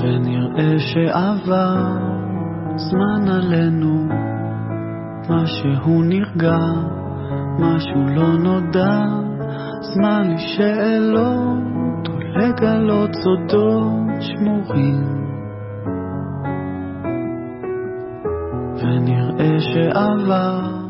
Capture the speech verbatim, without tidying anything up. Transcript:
ונראה שעבר זמן עלינו, משהו נרגע, משהו לא נודע, זמן לשאלות ולגלות סודות שמורים. ונראה שעבר